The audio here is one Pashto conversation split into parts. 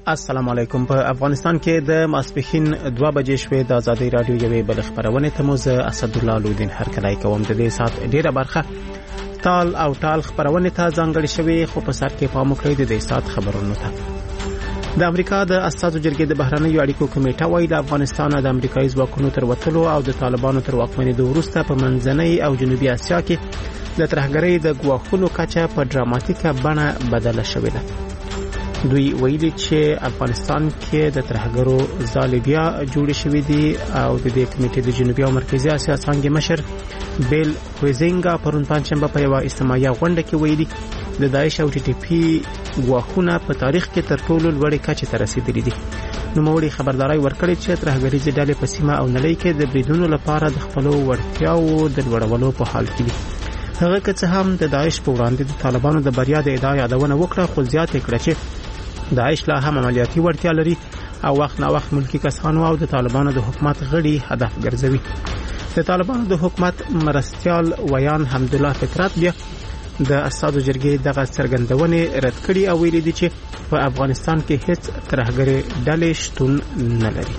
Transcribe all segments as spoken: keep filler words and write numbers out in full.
السلام علیکم. په افغانستان کې د ماسپښین دوه بجې شوې د آزادۍ رادیو یوې بل خبرونه ته مو زه اسدالله لودین هرکلی کوم. د دې سات ډیره برخه تال او تال خبرونه ته ځانګړې شوې، خو په سر کې پام وکړئ د دې سات خبرونو ته. د امریکا د اساسو جرګې د بهرنیو اړیکو کمیټه وايي د افغانستان د امریکایي ځواکونو تر وتلو او د طالبانو تر واکمنېدو وروسته په منځنۍ او جنوبي اسیا کې د ترهګرۍ د ګواښونو کچه په ډراماتیکه بڼه بدله شوې ده. دوی ویلي چې افغانستان کې د ترهګرو ځالې بیا جوړې شوې دي او د دې کمیټې د جنوبي او مرکزي اسیا څانګې مشر بیل کوزینګا پرون پنځشنبه په یوه اجتماعي غونډه کې ویلي د داعش او ټي ټي پی ګواښونه په تاریخ کې تر ټولو لوړې کچې ته رسیدلي دي. نوموړي خبرداري ورکړې چې ترهګریزې ډلې په سیمه او نړۍ کې د بریدونو لپاره د خپلو وړتیاوو د لوړولو په حال کې دي. هغه که څه هم د داعش په وړاندې د طالبانو د بریا د ادعا یادونه وکړه، خو زیاته کړه چې داعش لا هم عملیاتي وړتیا لري او وخت نا وخت ملکی کسانو او د طالبانو د حکومت غړي هدف ګرځوي. د طالبانو د حکومت مرستيال ویان حمدالله فطرت بیا د اساسو جرګې دغه څرګندونې رد کړي او ویلي دي چې په افغانستان کې هیڅ ترهګري ډلې شتون نه لري.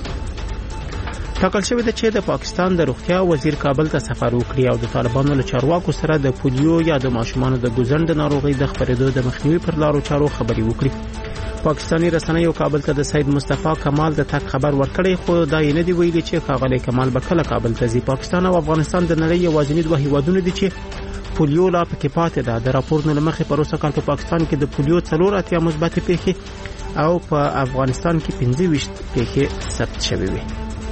ټاکل شوی ده چې د پاکستان د روغتیا وزیر کابل ته سفر وکړي او د طالبانو له چارواکو سره د پولیو یا د ماشومانو د ګوزند ناروغي د خپرېدو د مخنیوي پر لارو چارو خبري وکړي. پاکستانی رسنیو کابل ته د سید مصطفی کمال د تک خبر ورکړی، خو دا یې نه دی ویلي چې ښاغلی کمال به کله کابل ته ځي. پاکستان او افغانستان د نړۍ یوازیني دوه هیوادونه دي چې پولیو لا پکې پاتې ده. د راپورونو له مخې په روسه کال په پاکستان کې د پولیو څلور اتیا مثبتې پیښې او په افغانستان کې پنځه ویشت پیښې ثبت شوې وي.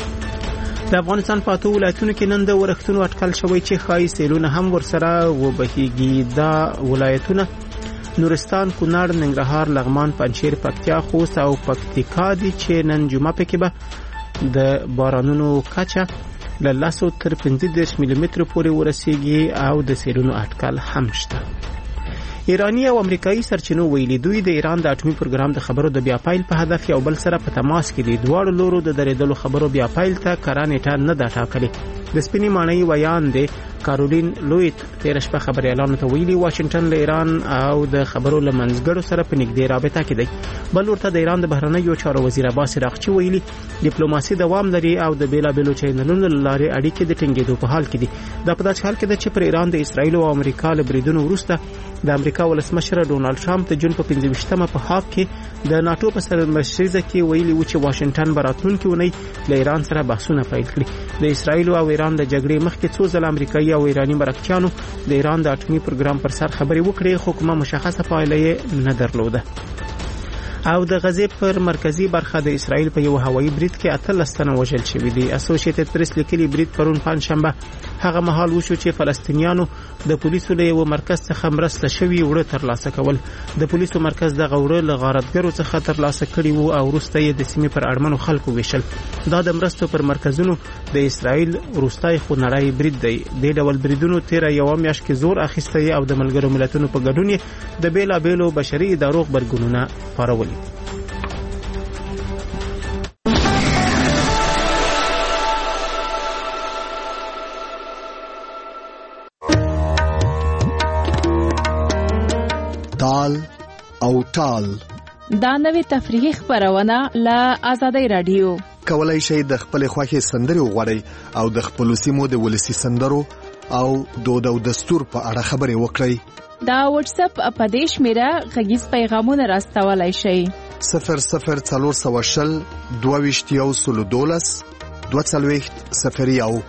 د افغانستان په اته ولایتونو کې نن د ورښتونو اټکل شوی چې ښایي سیلونه هم ورسره وبهیږي. دا ولایتونه نورستان، کونړ، ننګرهار، لغمان، پنجشیر، پکتیا، خوست او پکتیکا دي چې نن جمعه پکې به د بارانونو کچه له لسو تر پنځه دېرش ملي مترو پورې ورسیږي او د سیلونو اټکل هم شته. ایرانی او امریکایي سرچینو ویلي دوی د ایران د اټومي پروګرام د خبرو د بیا پایل په هدف یو بل سره په تماس کې دي. دواړو لورو د درېدلو خبرو بیا پایل ته کره نیټه نه ده ټاکلې. د سپینې ماڼۍ ویان دی کارولین لویت تیر شپه خبريالانو ته ویلي واشنگټن له ایران او د خبرو له منځګړو سره په نږدې رابطه کې دی. بل ورته د ایران د بهرنیو چارو وزیر عباس راغچي ویلي ډیپلوماسي دوام لري او د بیلابېلو چینلونو لارې اړیکې د ټینګېدو په حال کې دي. دا په داسې حال کې ده چې پر ایران د اسرایل او امریکا له بریدونو وروسته د امریکا ولسمشر ډونالد ټرمپ د جون په پنځه ویشتمه په هاګ کې د ناتو په سرمشریزه کې ویلي و چې واشنگټن به راتلونکي اونۍ له ایران سره بحثونه پیل کړي. د اسرایل او ایران د جګړې مخکې څو ځله امریکایي او ایرانی مرکچیانو د ایران د اټومي پروګرام پر سر خبرې وکړې، خو کومه مشخصه پایله یې نه درلوده. او د غزې پر مرکزی برخه د اسرایل په یو هوایي برید کې اتلس تنه وژل شوي دي. اسوسییټډ پریس لیکلي برید پرون پنځشنبه هغه مهال وشو چې فلسطینیانو د پولیسو له یو مرکز څخه مرسته شوي وړه ترلاسه کول. د پولیسو مرکز د غوړه له غارتګرو څخه ترلاسه کړي وو او وروسته یې د سیمې پر اړمنو خلکو ویشل. دا د مرستو پر مرکزونو د اسرایل وروستای خونړی برید دی. د ډول بریدونو تیر یو میاشت کې زور اخیسته او د ملګرو ملتونو په ګډون د بیلابېلو بشري ادارو خبرګونونه پارول. تال او تال دا نوې تفریحي خبرونه له آزادۍ رادیو. کولای شئ د خپل خوښي سندري وغوړئ او د خپل سیمو د ولسی سندرو او دود او دستور په اړه خبرې وکړئ. دا واتس اپ اپدیش میرا غږیز پیغامونه راستولای شئ. صفر صفر څلور سوه شل دوه ویشت یو سلو دولس دوه څلوېښت صفر یو.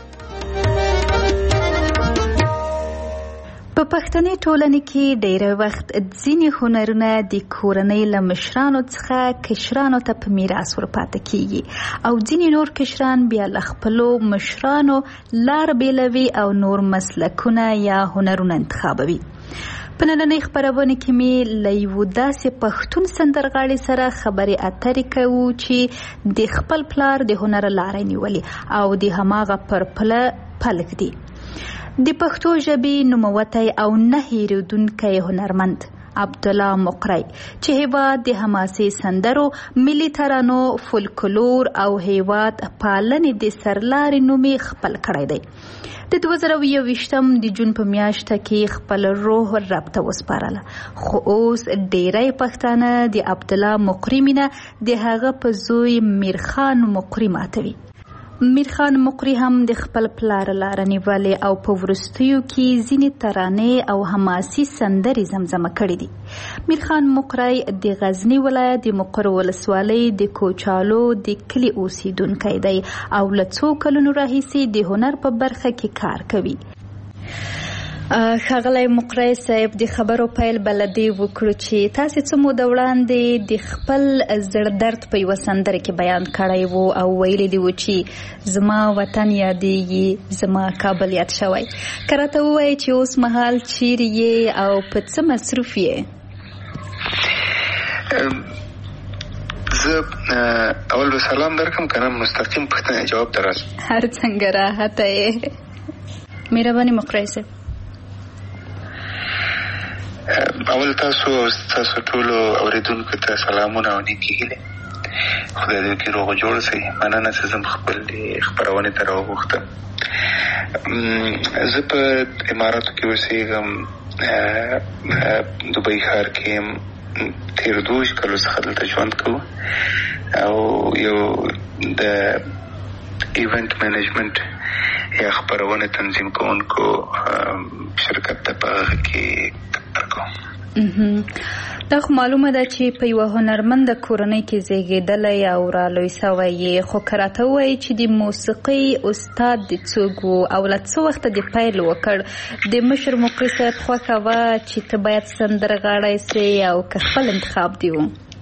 په پښتني ټولنه کې ډېر وخت ځینې هنرونه د کورنۍ له مشرانو څخه کشرانو ته په میراث ورپاتې کیږي او ځینې نور کشران بیا له خپلو مشرانو لار بیلوي او نور مسلکونه یا هنرونه انتخابوي. په نننۍ خبرونه کې مې له یو داسې پښتون سندرغاړي سره خبرې اترې کوو چې د خپل پلار د هنر لارې نیولې او د هماغه پر پله پلک دی. د پښتو ژبې نوموتی او نه هېرېدونکی هنرمند عبدالله مقری چې هیواد د حماسي سندرو، ملي ترانو، فولکلور او هیواد پالنې د سرلارې نومي خپل کړی دی. د دوه زره یوویشتم د جون په میاشته کې خپل روح رب ته وسپارله، خو اوس ډیری پښتانه د عبدالله مقری مینه د هغه په زوی میرخان مقری ماتوي. میرخان مقری هم د خپل پلار لاره نیولې او په وروستیو کې ځینې ترانې او حماسي سندرې زمزمه کړې دي. میرخان مقری د غزنی ولایت د مقر ولسوالۍ د کوچالو د کلي اوسیدونکی دی او له څو کلونو راهیسې د هنر په برخه کې کار کوي. ښاغلی مقری صاحب، د خبرو پیل بلدی وکړو چې تاسې څه موده وړاندې د خپل زړه درد په یوه سندره کې بیان کړی و او ویلی دی و چې زما وطن یادیږي، زما کابل یاد شوی. که راته ووایې چې اوس مهال چیرې یې او په څه مصروف یې؟ زه اول به سلام درکم که نه مستقیم پوښتنې جواب ته راشم؟ هر څنګه راحته یې. مهرباني مقری صاحب. اول تاسو تاسو ټولو اوریدونکو ته سلامونه او نیکې هیلې. خدای دې وکړي روغ جوړ شئ. مننه چې زه خپل خپرونې ته راوغوښتم. زه په اماراتو کې اوسېږم، دوبۍ ښار کې یم. تېر دوه کالو څخه دلته ژوند کوو او یو د ایونت مینجمنټ یا خپرونې تنظیم کوونکو شرکت ته په هغه کې کار کوم. دا خو معلومه ده چې په یوه هنرمنده کورنۍ کې زیږېدلی او رالوی سوی یې، خو که راته ووایي چې د موسیقۍ استاد د څوک و او له څه وخته د پیل وکړ؟ د مشر مقری صاحب خوښه وه چې ته باید سندرغاړی سې او که خپل انتخاب دی و؟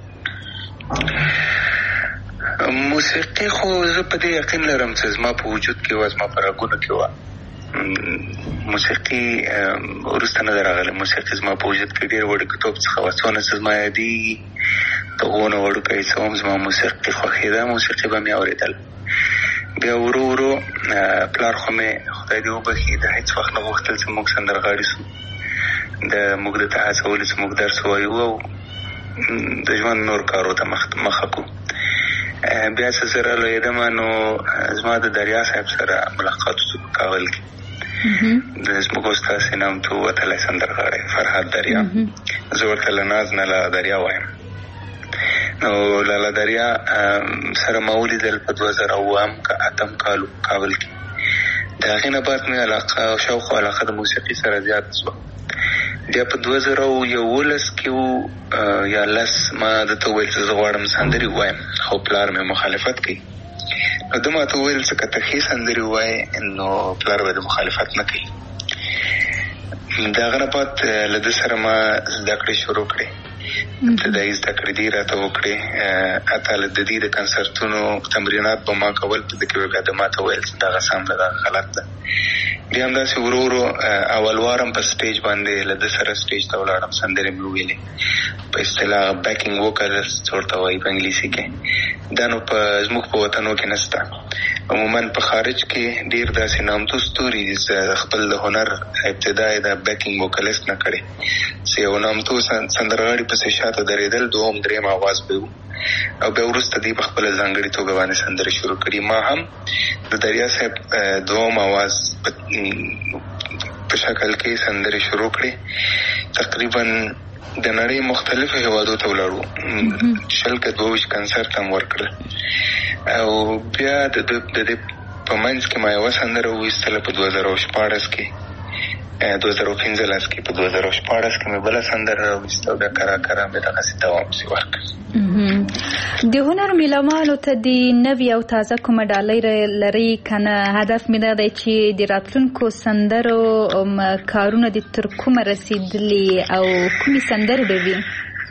موسیقي خو زه په دې یقین لرم چې زما په وجود کې وه، زما په رګونو کې وه. موسیقي وروسته نه ده راغلی. موسیقي زما په وجود کې ډېر وړوکتوب څخه وه. څونه چې زما یادېږي د هغونه وړوکی څه هم زما موسیقي خوښېده، موسیقي به مې اورېدل. بیا ورو ورو پلار خو مې خدای دې وبخي د هېڅ وخت نه غوښتل چې موږ سندرغاړي سو. د موږ د ته هڅولو چې موږ درس ووایو او د ژوند نور کارو ته مخه کړو. بیا چې زه رالویېدم نو زما د دریا صاحب سره ملاقات وشو په کابل کې. د زموږ استاد نامتو وتلی سندرغاړی فرهاد دریا، زه ورته له ناز نه لاله دریا وایم. نو لاله دریا سره ما ولیدل په دوه زره اووم که اتم کال کابل کې. د هغې نه بعد مې علاقه شاوخوا علاقه د موسیقي سره زیاته شوه. بیا په دوه زره یولس کې و یا لس ما درته وویل چې زه غواړم سندرې ووایم، خو پلار مې مخالفت کوي. نو ده ما ته وویل چې که ته ښې سندرې ووایې نو پلار به د مخالفت نه کوي. د هغه نه بعد له ده سره ما زده کړې شروع کړې. ابتدایي زده کړې دې راته وکړې. حتی له د دې د کنسرتونو تمرینات به ما کول، په ده کې به بیا د ما ته ویل چې دغه سم ده، دغه غلط ده. بیا همداسې ورو ورو اول وارم په سټیج باندې له ده سره سټیج ته ولاړم، سندرې مې وویلې. په اصطلاح بیکینګ ووکلز ورته وایي په انګلیسي کې. دا نو په زموږ په وطنو کې نشته. عموما په خارج کې ډېر داسې نامتو ستوري دي چې خپل د هنر ابتدا یې د بیکینګ ووکلیست نه کړې، چې یو نامتو سندرغاړي پسې شاته درېدل، دوهم درېیم آواز به و او بیا وروسته دوی په خپله ځانګړې توګه باندې سندرې شروع کړي. ما هم د دریا صاحب دوهم آواز په شکل کې سندرې شروع کړې. تقریبا د نړۍ مختلفو هېوادو ته ولاړو، شل که دوه ویشت کنسرت هم ورکړل. او بیا د دې په منځ کې ما یوه سندره وویستله په دوه زره شپاړس کې، دوه زره پنځلس کې. په دوه زره شپاړس کې مې بله سندره راویسته او بیا کرا کرا مې دغسې دوام پسې ورکړ. د هنر میلمانو ته د نوي او تازه کومه ډالۍ لري که نه؟ هدف مې دا دی چې د راتلونکو سندرو کارونه د تر کومه رسېدلي او کومې سندرې به وي؟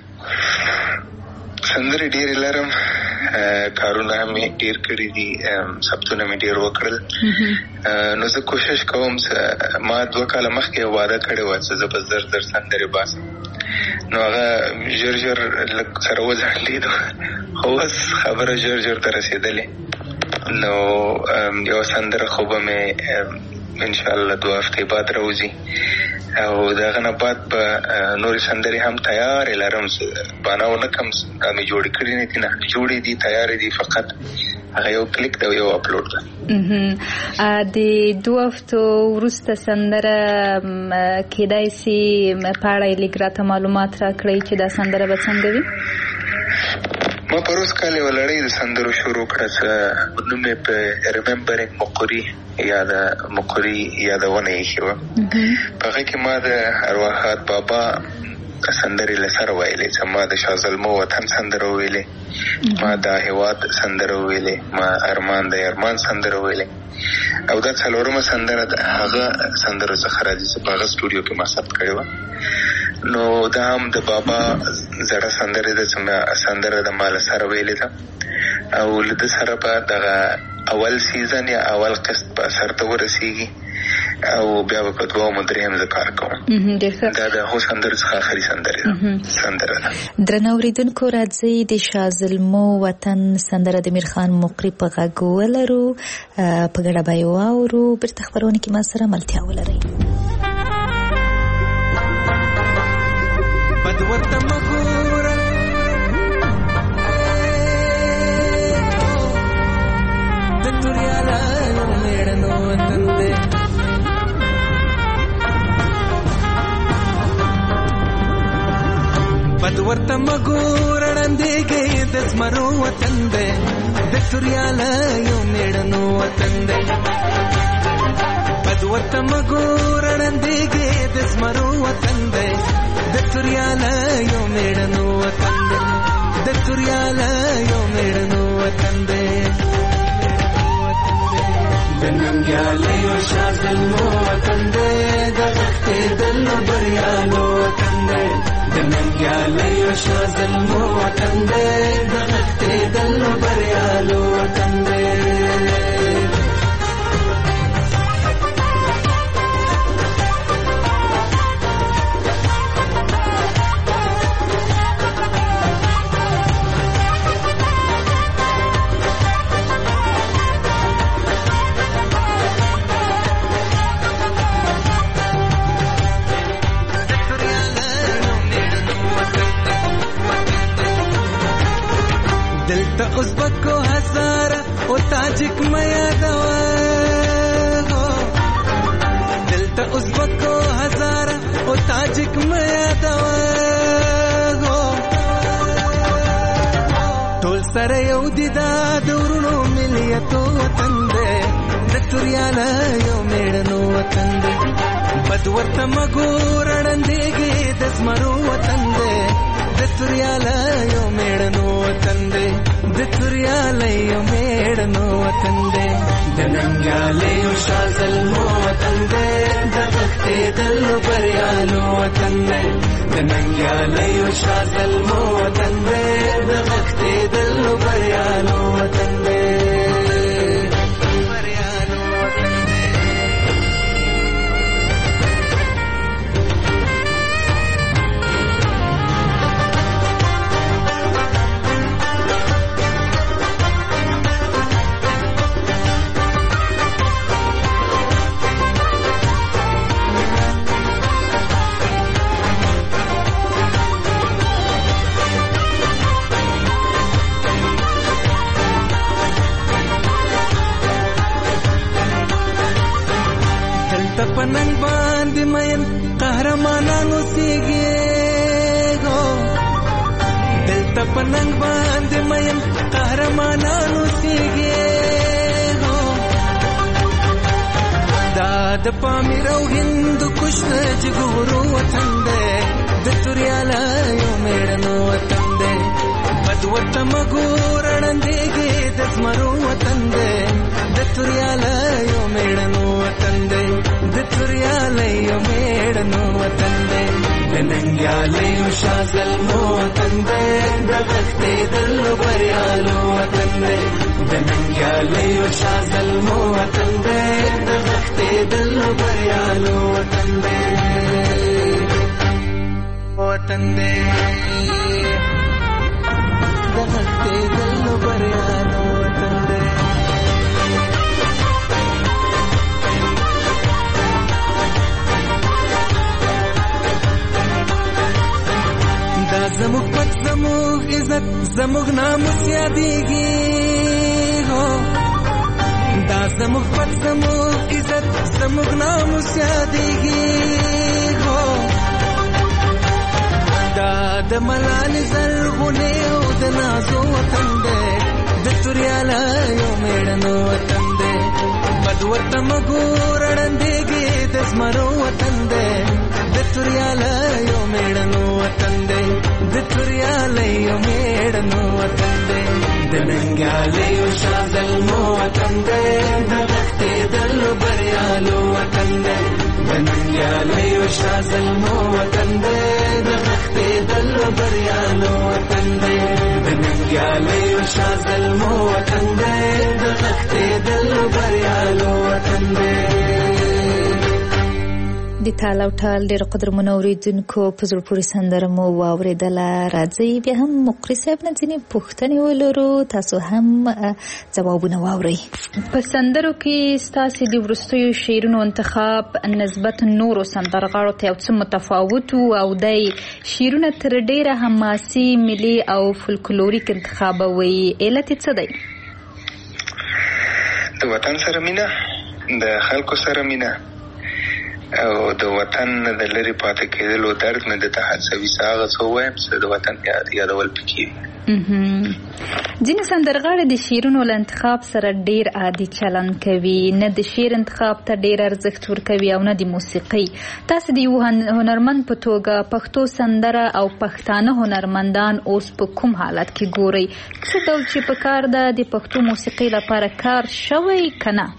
سندرې ډېرې لرم، کارونه مې ډېر کړي دي، ثبتونه مې ډېر وکړل. نو زه کوشش کوم چې ما دوه کاله مخکې واده کړې وه چې زه به زر زر سندرې باسم. نو هغه ژر ژر لږ سره وځنډېدو، خو اوس خبره ژر ژر ته رسېدلې. نو یوه سندره خو به مې ان شاء الله دوه هفته بعد راوځي او دغه نه بعد به نور سندري هم تیار لرم باناو نه کم مې جوړ کړی نه دي نه جوړې دي تیار دي فقط هغه یو کلیک دا یو اپلوډ ده د دوه هفتو وروسته سندره کېدای شي په اړه یې لږ راته معلومات راکړئ چې دا سندره به څنګه وي. ما پروس کال یو لړۍ د سندرو شروع کړه چې نوم یې په ریممبرینګ مقري یا د مقري یادونه ایښې وه. په هغه کې ما د ارواحات بابا سندرې له سره ویلې چې ما د شازلمو وطن سندره وویلې، ما د هېواد سندره وویلې، ما ارمان د ارمان سندره وویلې او دا څلورمه سندره د هغه سندرو څخه راځي چې په هغه سټوډیو کې ما ثبت کړې وه. نو دا هم د بابا زړه سندره ده چې ما سندره د ما له سره ویلې ده او له ده سره به دغه اول سیزن یا اول قسط به سر ته ورسېږي او بیا به په دوه مدریم زه کار کوم. دا د هغو سندرو څخه آخري سندرې ده سندره ده. درنه اورېدونکو راځئ د شازلمو وطن سندره د میرخان مقري په غږ ولرو، په ګډه به یې واورو. بیرته خپرونه کې ما سره ملتیا ولرئ. بدورته مګوره د توریاله میړنو وطن دی، بدورته مګوره ړندېږي د زمرو وطن دی، د توریاله یو میړنو وطن دی. بدورته مګوره ړندېږي د زمرو وطن دی، د توریاله یو میړنو وطن دی، د توریاله یو میړنو وطن دی. د ننګیالیو شازلمو وطن دی، د غښتېدلو بریالو وطن دی، د ننګیالیو شازلمو وطن دی، د غښتېدلو بریالو وطن دی. دلته ازبکو هزاره او تاجک مې یادوه، دلته ازبکو هزاره او تاجک مې یادوه، ټول سره یو دي دا د ورونو ملیتو وطن دی، د توریاله یو میړنو وطن دی. بد ورته مګوره ړندېږي د زمرو وطن دی، د توریاله یو میړنو وطن دی، د توریاله یو میړنو وطن دی. د ننګیالیو شازلمو وطن دی، د غښتېدلو بریالو وطن دی، د ننګیالیو شازلمو وطن دی، د غښتېدلو بریالو وطن دی. پننګ باندې مین قهرمانانو سیږي، دلته پننګ باندې مین قهرمانانو سیږي، دا د پامیر او هندو کش د جګورو وطن دی، د توریاله یو میړنو وطن دی. بد ورته مګوره ړندېږي د زمرو وطن دی، د توریاله یو میړنو وطن دی، د توریاله یو میړنو وطن دی. د ننګیالیو شازلمو وطن دی، د غښتېدلو بریالو وطن دی، د ننګیالیو شازلمو وطن دی، د غښتېدلو بریالو وطن دی، وطن دی، د غښتېدلو بریالو وطن دی. عزت زموږ ناموس یادېږي هو دا زموږ پت زموږ عزت زموږ ناموس یادېږي هو دا د ملالې زرغونې او د نازو وطن دی د توریالیو مېړنو وطن دی بد ورته مه ګوره ړندېږي د زمرو وطن دی د توریالیو مېړنو وطن دی د توریالیو مېړنو وطن دی د ننګیالیو شاه زلمو وطن دی د غښتېدلو بریالو وطن دی د ننګیالیو شاه زلمو وطن دی د غښتېدلو بریالو وطن دی د ننګیالیو شاه زلمو وطن دی د غښتېدلو بریالو وطن دی. د تال او ټال ډېر قدرمنو اورېدونکو په زړه پورې سندره مو واورېدله. راځئ بیا هم مقري صاحب نه ځینې پوښتنې ولرو، تاسو هم ځوابونه واورئ. په سندرو کې ستاسې د وروستیو شعرونو انتخاب نسبت نورو سندرغاړو ته یو څه متفاوت و او دی شعرونه تر ډېره حماسي، ملي او فولکلوریک انتخابوي. علت یې څه دی؟ د وطن سره مینه، د خلکو سره مینه او د وطن د لرې پاتې کېدلو درد مې د تحسوي څه هغه څه ووایم چې د وطن یادول پکې وي. ځینې سندرغاړي د شعرونو له انتخاب سره ډېر عادي چلند کوي، نه د شعر انتخاب ته ډېر ارزښت ورکوي او نه د موسیقۍ. تاسو د یو هنرمند په توګه پښتو سندره او پښتانه هنرمندان اوس په کوم حالت کې ګورئ؟ څه ډول چې په کار ده د پښتو موسیقۍ لپاره کار شوی که نه؟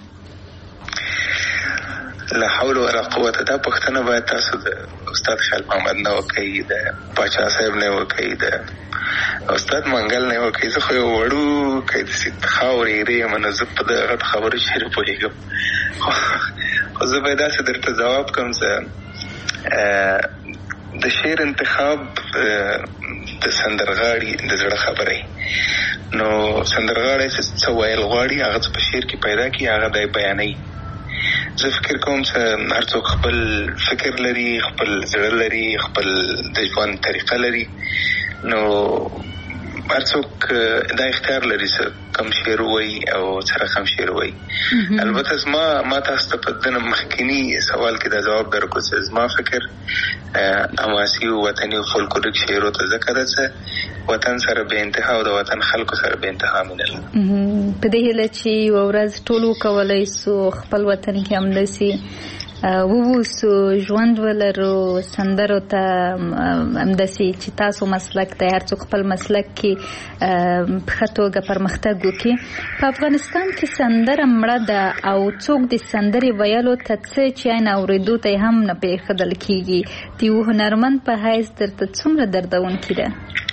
لا حول ولا قوت. دا پښتنه باید تاسو د استاد خیال محمد نه وکړئ، د پاچا صاحب نه وکړئ، د استاد منګل نه وکړئ. زه خو یو وړوکی داسې خاورې ایرې یم، نو زه په دغه خبرو چېرې پوهېږم. خو زه باید داسې درته ځواب کړم چې د شعر انتخاب د سندرغاړي د زړه خبره نو سندرغاړی چې څه ویل غواړي هغه څه په شعر کې پیدا کړي، هغه دی بیانوي. زه فکر کوم چې هر څوک خپل فکر لري، خپل زړه لري، خپل د ژوند طریقه لري، نو هر څوک دا اختیار لري چې کم شعر وایي او څه رقم شعر وایي. البته زما ما تاسو ته په دنه مخکینی سوال کې دا جواب درکړو چې زما فکر حماسي او وطني او فولکلوریک شعرو ته ځکه ده چې وطن سره به انتها او د وطن خلکو سره به انتها مینه لري. په دې هیله چې یوه ورځ ټول وکولی سو خپل وطن کې همداسې ووسو، ژوند ولرو، سندرو ته همداسې چې تاسو مسلک دی هر څوک خپل مسلک کې په ښه توګه پرمختګ وکړي. په افغانستان کې سندره مړه ده او څوک د سندرې ویلو ته څه چې عین اورېدو ته یې هم نه پرېښودل کېږي. د یو هنرمند په حیث درته څومره دردونکې ده؟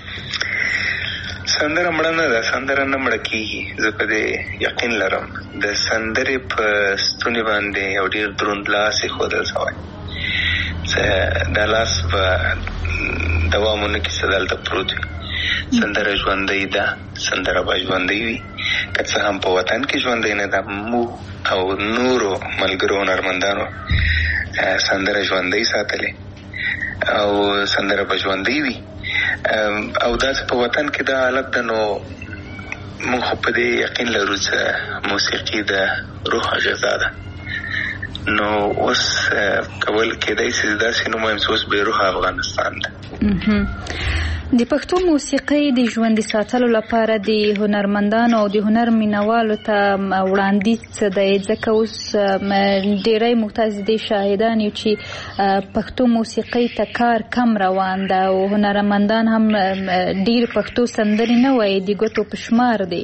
سندره مړه نه ده، سندره نه مړه کېږي. زه په دې یقین لرم. د سندرې په ستوني باندې یو ډېر دروند لاس ایښودل شوی چې دا لاس به دوام ونه کړي، چې دلته پروت وي. سندره ژوندۍ ده، سندره به ژوندۍ وي، که څه هم په وطن کې ژوندۍ نه ده. موږ او نورو ملګرو هنرمندانو سندره ژوندۍ ساتلې او سندره به ژوندۍ وي او داسې په وطن کې دا حالت ده. نو موږ خو په دې یقین لرو چې موسیقي د روح غذا ده. نو اوس کول کېدای شي داسې نو مهم چې اوس بې روح افغانستان ده. د پښتو موسیقۍ د ژوندي ساتلو لپاره د هنرمندانو او د هنر مینوالو ته وړاندیز څه دی؟ ځکه اوس ډېری موږ تاسې دې شاهدان یو چې پښتو موسیقۍ ته کار کم روان ده او هنرمندان هم ډېر پښتو سندرې نه وایي، د ګوتو په شمار دی.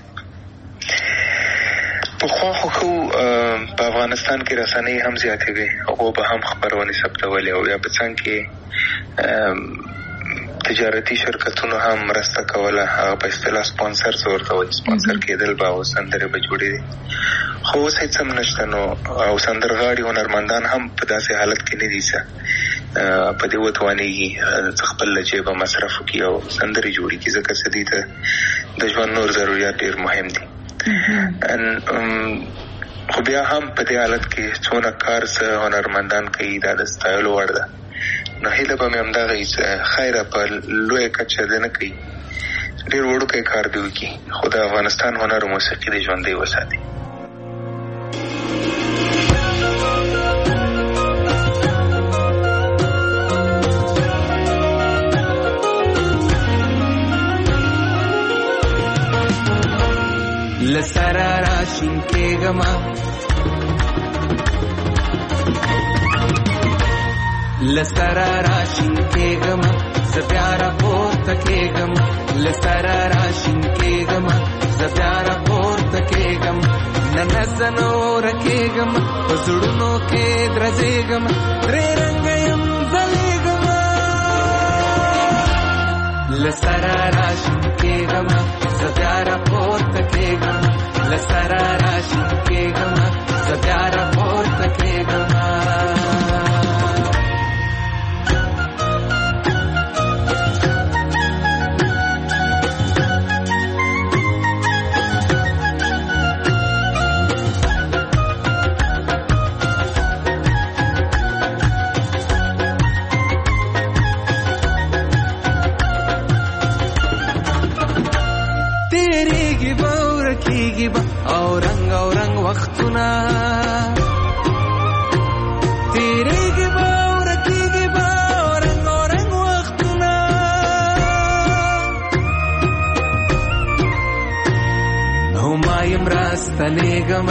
پخوا خو خو په افغانستان کې رسنۍ هم زیاتې وې، هغو به هم خپرونې ثبتولې او یا په څنګ کې تجارتي شرکتونو هم مرسته کوله، هغه په اصطلاح سپانسر څه ورته وایي، سپانسر کېدل به او سندرې به جوړېدې. خو اوس هېڅ هم نشته. نو او سندرغاړي هنرمندان هم په داسې حالت کې نه دي چې په دې وتوانېږي چې خپل له جیبه مصرف وکړي او سندرې جوړې کړي، ځکه چې دې ته د ژوند نور ضروريات ډېر مهم دي. خو بیا هم په دې حالت کې څونه کار څه هنرمندان کوي دا د ستایلو وړ ده. نو هیله به مې همدغه وي چې خیره په لویه کچه دې نه کوي، ډېر وړوکی کار دی وکړي، خو د افغانستان هنر او موسیقي د ژوندۍ وساتي. لسرا راشین کېږم لسرا راشین کېږم زه بیا راپورته کېږم لسرا راشین کېږم زه بیا راپورته کېږم نن زه نوره کېږم په زړونو کې درځېږم درې رنګه یم ځلېږم لسرا راشین کېږم زه بیا راپورته کېږم لسرا راشین کېږم زه بیا راپورته کېږم کېږي به او رنګ او رنګ وختونه تېرېږي به او رکېږي به او رنګ او رنګ وختونه او ما یم راستنېږم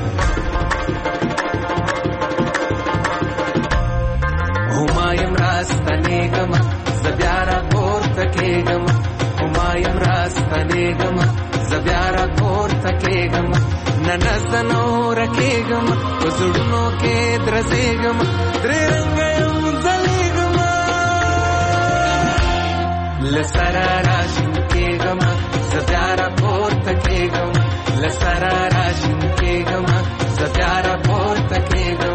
او ما یم راستنېږم زه بیا راپورته کېږم او ما یم راستنېږم زه بیا راپورته کېږم نن زه نوره کېږم په زړونو کې درځېږم درې رنګه یم ځلېږم لسرا راشین کېږم زه بیا راپورته کېږم لسرا راشین کېږم زه بیا راپورته کېږم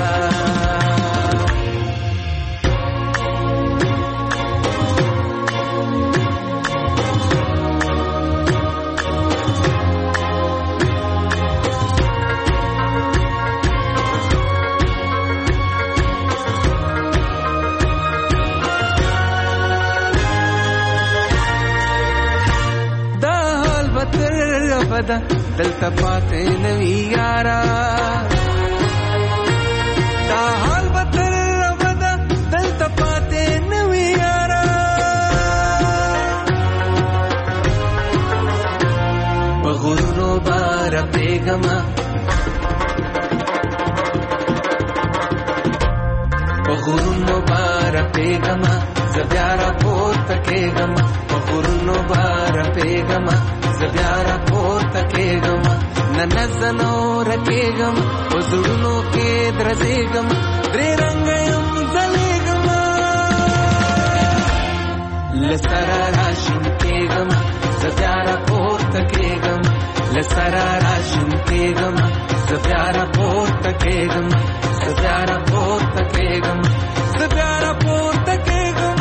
بدا دلته پاتې نوي یارا دا حال به تر ابده دلته پاتې نوي یارا په غرونو به رپېږم په غرونو به رپېږم زه بیا راپورته کېږم په غرونو به رپېږم زه بیا راپورته کېږم نن زه نوره کېږم په زړونو کې درځېږم درې رنګه یم ځلېږم لسرا راشین کېږم زه بیا راپورته کېږم لسرا راشین کېږم زه بیا راپورته کېږم زه بیا راپورته کېږم زه بیا راپورته کېږم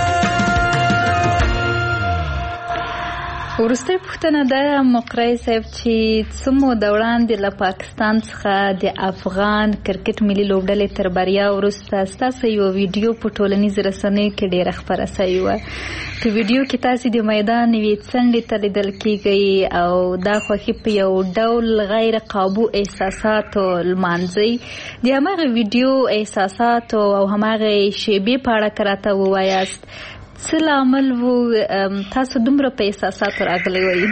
وروستۍ پوښتنه ده مقری صاحب چې څه موده وړاندې له پاکستان څخه د افغان کرکټ ملي لوبډلې تر بریا وروسته ستاسو یو ویډیو په ټولنیزو رسنیو کې ډېره خپره سوې وه. په ویډیو کې تاسې د میدان یوې څنډې ته لیدل کېږئ او دا خوښي په یو ډول غیر قابو احساساتو لمانځئ. د هماغه ویډیو احساساتو او هماغه شیبې په اړه که راته ووایاست څه لامل و تاسو دومره په احساساتو راغلی وئ؟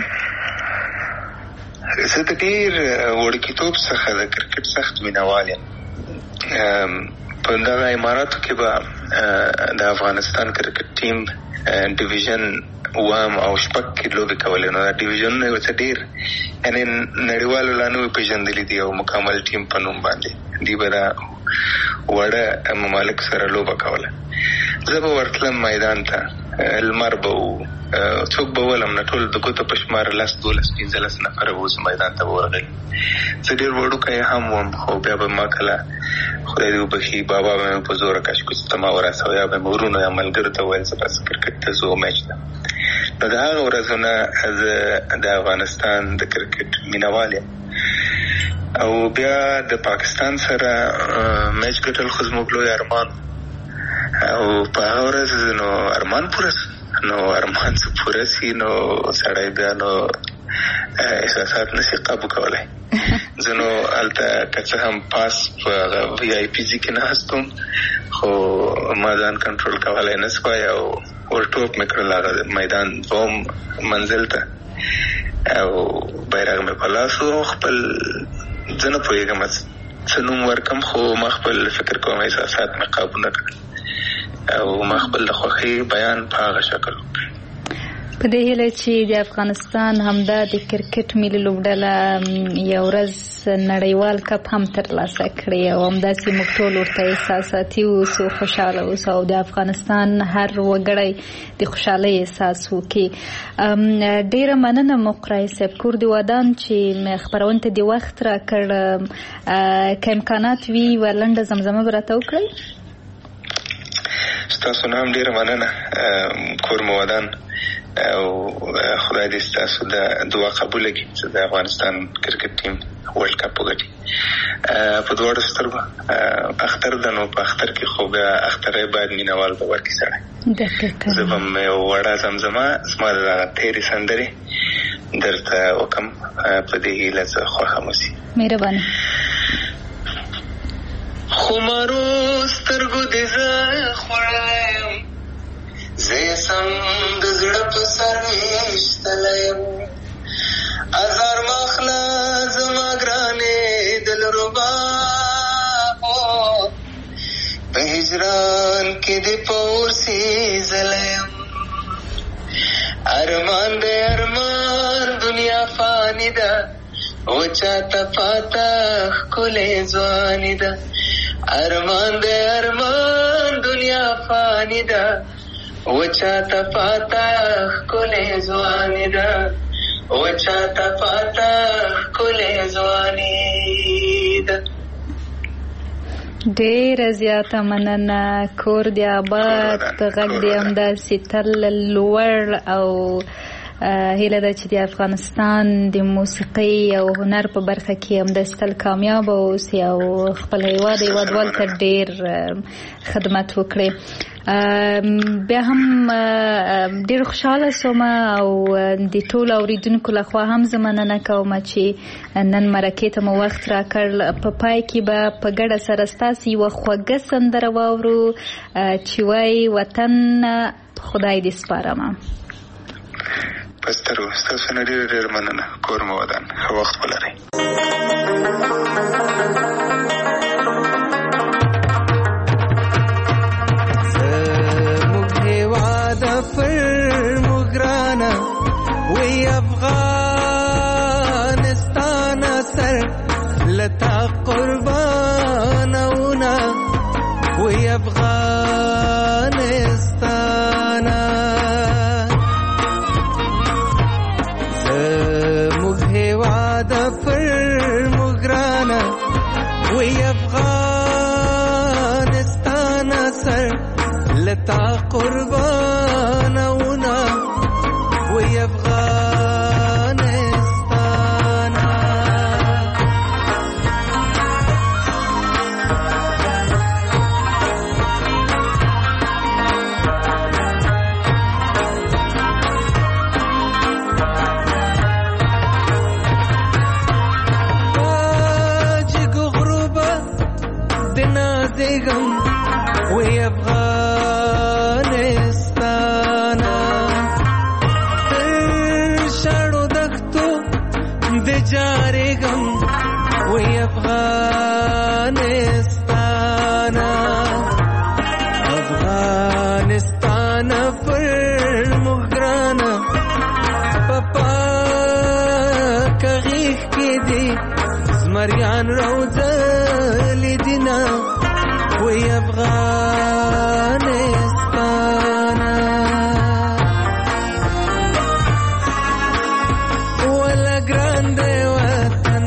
زه د ډېر وړکیتوب څخه د کرکټ سخت مینهوال یم. په دغه اماراتو کې به د افغانستان کرکټ ټیم ډیویژن اووم او شپږ کې لوبې کولې، نو دا ډیویژنونه یو څه ډېر یعنې نړیوالو لا نه وي پېژندلي دي او مکمل ټیم په نوم باندې دوی به دا وړه ممالک سره لوبه کوله. زه به ورتلم میدان ته، لمر به و، څوک به ولم نه، ټول د ګوتو په شمار لس دولس پنځلس نفره به اوس میدان ته به ورغلي. زه ډېر وړوکی هم وم، خو بیا به ما کله خدای دې وبښي بابا به مې په زوره کشکش ته ما ورسوه، یا به مې ورونو یا ملګرو ته ویل زه بس کرکټ ته ځو میچ ته. نو د هغه ورځو نه زه د افغانستان د کرکټ مینهوال یم او بیا د پاکستان سره میچ ګټل خو زموږ لوی ارمان او په هغه ورځ نو ارمان پوره نو ارمان څه پوره سي نو سړی بیا نو احساسات نشي قابو کولای. زنو الته که هم پاس په وی آی پی ځای کې نه هستم خو ما ځان کنټرول کولای نه شوای او ورټوپ مې کړل هغه میدان دوم منزل ته او بیرغ مې په لاس و خپل زه نه پوهېږم څه نوم ورکم خو ما خپل فکر کوم احساسات مې قابو نه کړل او ما خپل د خوښۍ بیان په هغه شکل وکړ. په دې هیله چې د افغانستان همدا د کرکټ ملي لوبډله یو ورځ نړیوال کپ هم ترلاسه کړي او همداسې موږ ټول ورته احساساتي اوسو، خوشحاله اوسو او د افغانستان هر وګړی د خوشحالۍ احساس وکړي. ډیره مننه مقرای صاحب کور د ودان چې خپرونې ته د وخت راکړ. که امکانات وي یوه لنډه زمزمه به راته وکړئ. ستاسو نه هم ډیره مننه کور مو ودان او خدای دې ستاسو د دعا قبول کړي چې د افغانستان کرکټ ټیم ورلد کپ وګټي. په دواړو سترګو اختر ده نو په اختر کې خو بیا اختری باید مینوال به ورکړي سړی. زه به م یو وړه زمزمه زما د دغه تېرې سندرې درته وکړم په دې هیله زه خوښه مو سي. مهرباني. خمارو سترګو دې زه خوړلی یم، زه سم د زړه په سر ویشتلی یم، ازار ماخله زما ګرانې دلربا په هجران کې دې په اور سیزلی یم، ارمان دې ارمان دنیا فانی ده و چاته پاته ښکلې ځواني ده، ارمان دې ارمان دنیا فانی ده و چاته پاته ښکلې ځواني ده، و چاته پاته ښکلې ځواني ده. ډیره زیاته مننه. کور دې آباد، غږ دې همداسې تل لوړ او هیله ده چې د افغانستان د موسیقۍ او هنر په برخه کې همداسې تل کامیاب اوسي او خپل هیواد هیوادوال ته ډیر خدمت وکړي. بیا هم ډیر خوشحاله سوم او د ټولو اوریدونکو لخوا هم زه مننه کوم چې نن مرکې ته مو وخت راکړ. په پای کې به په ګډه سره ستاسې یوه خوږه سندره واورو چې وایي وطن خدای دې سپارمه. پسترو ستاسو نه ډېر ډېر مننه. کور مو ودان. ښه وخت ولرئ. زموږ هېواد پر موږ ګرانه وی افغانستان سر لتا قربانونه وی افغانستان هیواد پر مگرانا وی افغانستان سر لتا قربانونا وی افغانستان وی افغانستان تر شاړو دښتو د جارېږم وی افغانستان افغانستان پر موږ ګرانه په پاکه غېږ کې دې زمریان روزلي دینه وی افغانستان ولا ګران دی وطن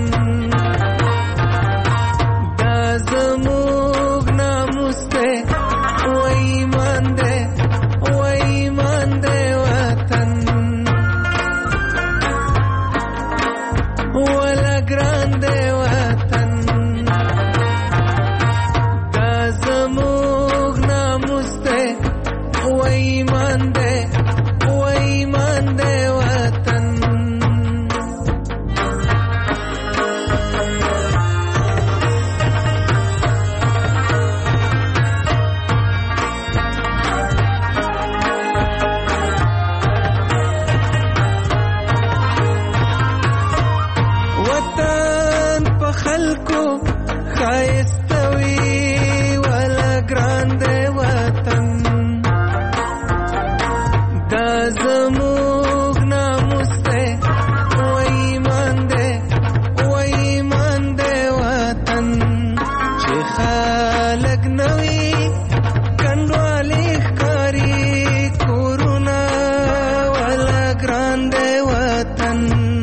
دا زموږ ناموس دی و ایمان دی و ایمان دی وطن ولا ګران دی وطن زموږ ناموس دی و ایمان دی ګران دی وطن دا زموږ ناموس دی و ایمان دی و ایمان دی وطن چې خلک نوي کنډوالې ښکاري کورونه ولا ګران دی وطن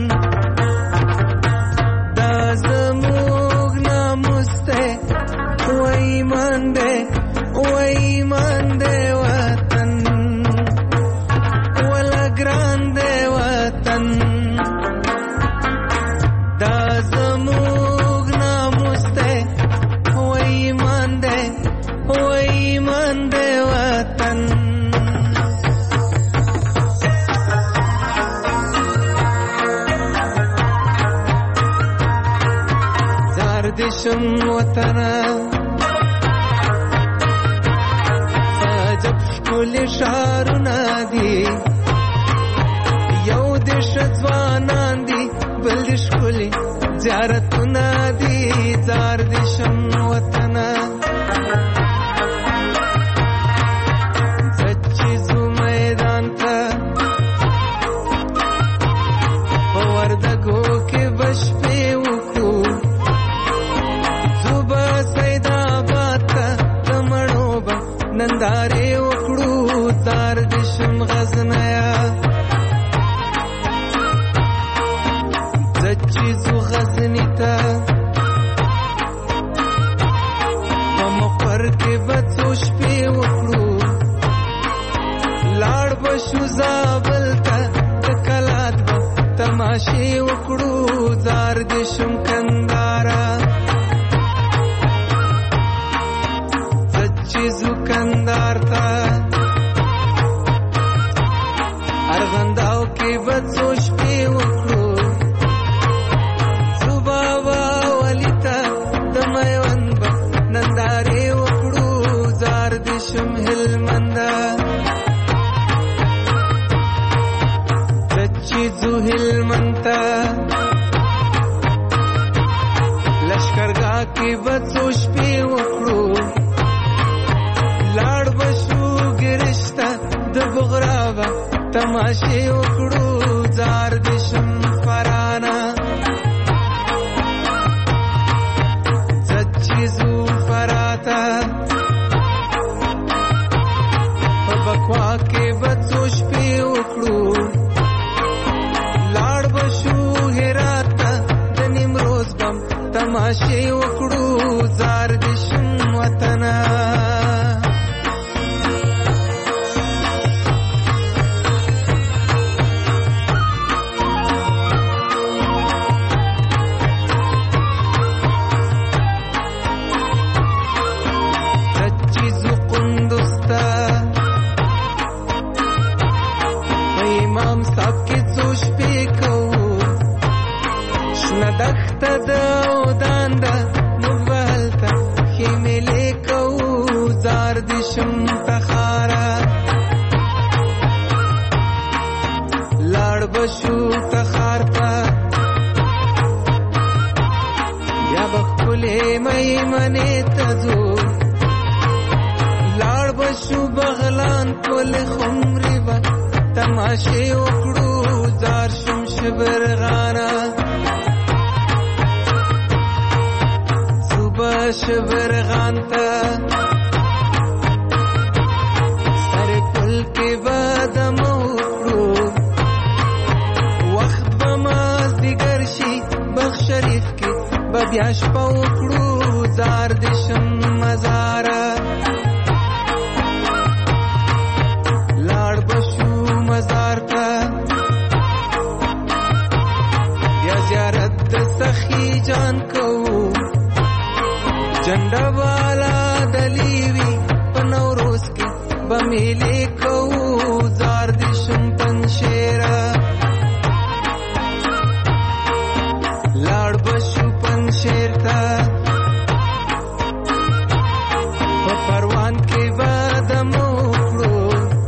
دا زموږ ناموس دی و ایمان دی و ایمان دی وطن ولا ګران دی وطن دا زموږ ناموس دی و ایمان دی و ایمان دی وطن زار دشم وطنه سجب شکل شارونه دي یو دش ځوانان دي بل د ښکلي زیارتونه دي زار دشم وطنه زچې ځو میدان ته په وردګو کې به شپې وکړو ځو به سیدآباد ته د مڼو به نندارې وکړو زار دشم غزنیه زچې ځو غزني ته په مقر کې به څو شپې وکړو لاړ به شو زابل ته د کلات به تماشې وکړو زار دشم کندهاره زچې ځو کندهار ته ارغنداو کې به څو شپې وکړو ځو بابا ولي ته د میوند به نندارې وکړو زار دشم هلمنده زچې ځو هلمند ته لشکرګاه کې به څو شپې وکړو لاړ به شو ګرشت ته د بغرا به تماشې وکړو زار دشم فرانه زچې ځو فراه ته په بکوا کې به څو شپې وکړو لاړ به شو هرات ته د نیمروز به تماشې وکړو زار دشم وطنه دخته د اودان ده موږ به هلته خیمې کوو زار دشم تخاره لاړ به شو تخار ته بیا به ښکلې میمنې ته ځو لاړ به شو بغلان پل خمرې به تماشې وکړو زار شم شبرغانه شبرغان ته سر پل کې به دمه وکړو وخت به مازدیګر شي بخت شریف کې به بیا شپه وکړو زار دشم مزاره لاړ به شو مزار ته بیا زیارت د سخي جان کوو جنډه والا دلیوی په نوروز کې به میلې کوو زار دشم پنشیره لاړ به شو پنشیر ته په پروان کې به دمه وکړو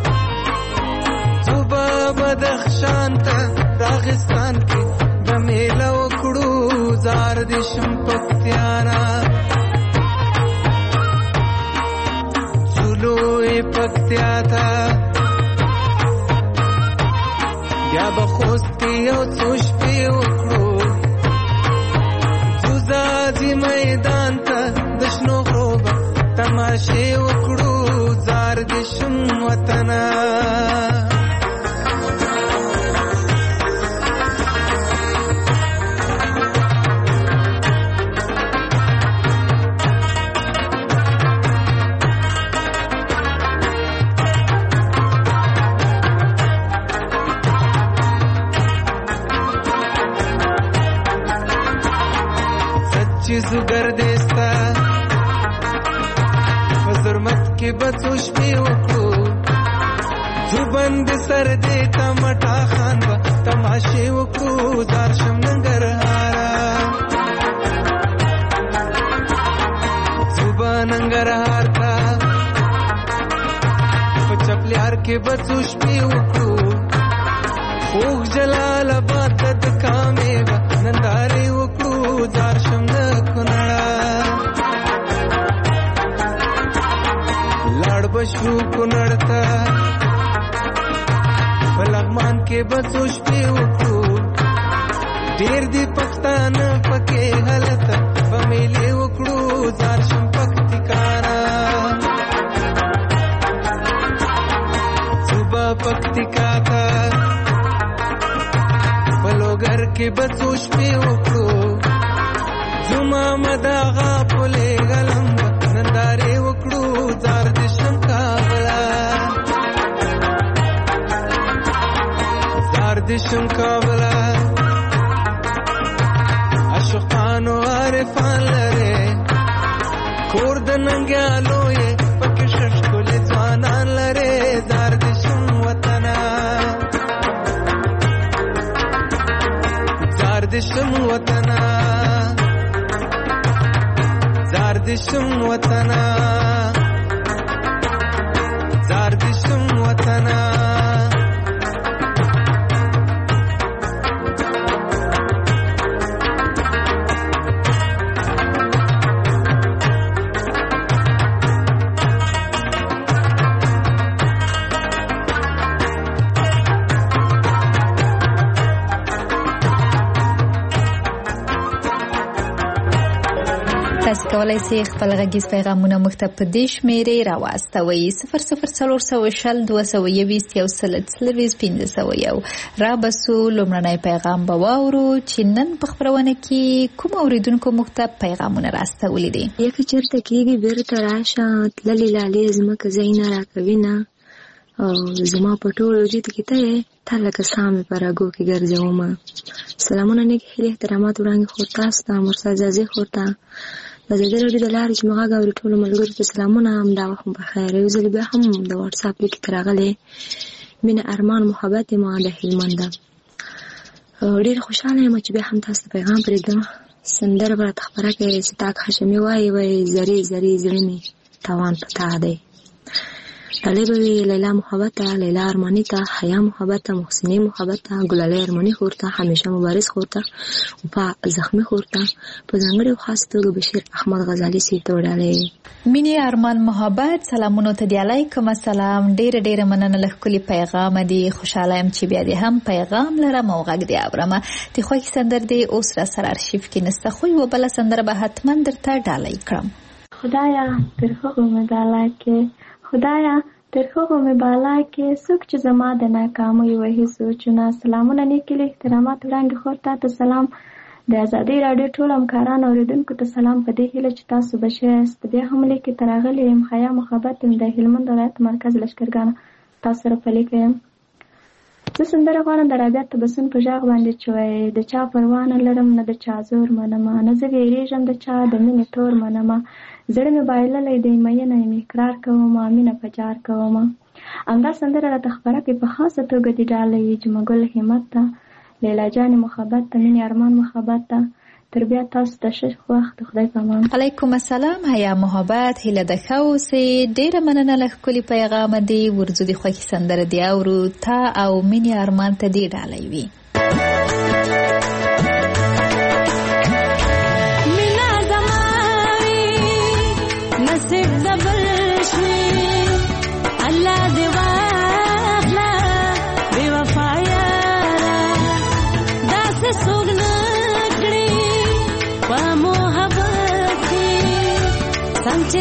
ځو به بدخشان ته راغستان کې به میله وکړو زار دشم پکتیانا پکتیا تا بیا بخوست کې یو څو شپې وکړو ځوځي میدان ته د شنو غروب تماشې وکړو زار دې شم وطنه زگر دیستا فزرمت کے بچوش پی وکڑو زبند سر دیتا مٹا خان با تماشے وکڑو دارشم ننگر ہارا زبا ننگر ہارتا پچپلیار کے بچوش پی وکڑو خوخ جلال آباد دکامے با نندارے وکڑو دارشم بشو کنڑتا بلغمان کے بسوش پی وکڑو دیر دی پختان پکے حلتا بمیلے وکڑو زارشم پکتی کانا صبح پکتی کاتا بلو گھر کے بسوش پی وکڑو زما مداغا پلے غلم نندارے وکڑو زار دشم کابلا زار دشم کابلا عاشقان و عارفان لرے کورد ننگیالو یہ پکشش کل ځوانان لرے زار دشم وطنا زار دشم وطنا زار دشم وطنا زار دشم وطنا تاسو کولای شئ خپل غږیز پیغامونه موږ ته په دې شمیرې راواستوئ صفر صفر څلور سوه شل دوه سوه یویشت یو سل څلوېښت پنځه سوه یو. رابسو لومړنی پیغام به واورو چې نن په خپرونه کې کوم اوریدونکو موږ ته پیغامونه راستولي دي. یکه چېرته کېږي بیرته راشه تللې لالې ځمکه ځایونه راکوي نه او زما په ټول وجود کې ته یې تا لکه سامې په رګو کې ګرځومه. سلامونه نیک هیلې احترامات وړاندې خور تاسو ته مرسا جازي خور ته د ازادي راډیو د لارې چې موږ غږ اوري ټولو ملګرو ته سلامونه. همدا وخت مو بخیر. یو ځل بیا هم د واتساپ لیک ته راغلی مینه ارمان محبت ما د هلمند. ډېر خوشحاله یم چې بیا هم تاسو ته پیغام پرېږدم. سندره به راته خپره کړئ چې تاک هاشمي وایي وایي زرې زرې زړه مې تاوان په تا دی. لالی به وي لیلا محبت ته، لیلا ارماني ته، حیا محبت ته، محسنې محبت ته، ګلالۍ ارماني خور ته، همیشه مبارز خور ته، وفا زخمي خور ته، په ځانګړې او خاص توګه بشیر احمد غزالي صاحب ته وډالۍ. مینې ارمان محبت سلامونو ته دی. علیکم السلام. ډېره ډېره مننه له ښکلي پیغامه دی. خوشحاله یم چې بیا دې هم پیغام لرم او غږ دې اورم. د خوښې سندرې دې اوس را سره ارشیف کې نسته خو یوه بله سندره به حتما درته ډالۍ کړم. خدایا تر هغو مې بالا کې خدایا تر هغو مې بالا کې څوک چې زما د ناکامیو وهي سوچونه. سلامونه نیک هیلې احترامات وړاندې خور ته ته سلام. د ازادۍ راډیو ټول همکارانو اورېدونکو ته سلام. په دې هیله چې تاسو به ښه یاست. بیا هم لیکې ته راغلی یم. حیا محبت یم د هلمند ولایت مرکز لښکرګانو تاسو سره په لیکه یم. زه سندره غواړم د رابعه تبسم په غږ باندې چې وایي د چا پروا نه لرم نه د چا زور منمه نه زه ویرېږم د چا د مینې تور منمه زړه مې بایللی دی مینه یې مې اقرار کومه مینه په جار کومه. همدا سندره راته خپره کړي په خاصه توګه دې ډالۍ جمعه ګل همت ته، لیلا جانې محبت ته، مینې ارمان محبت ته. تر بیا تاسو ته ښه وخت. خدای پامان. علیکم السلام. حیا محبت هیله ده ښه اوسئ. ډېره مننه له ښکلي پیغامه دی. ورځو د خوښې سندره دی اورو تا او مینې ارمان ته دې ډالۍ وي.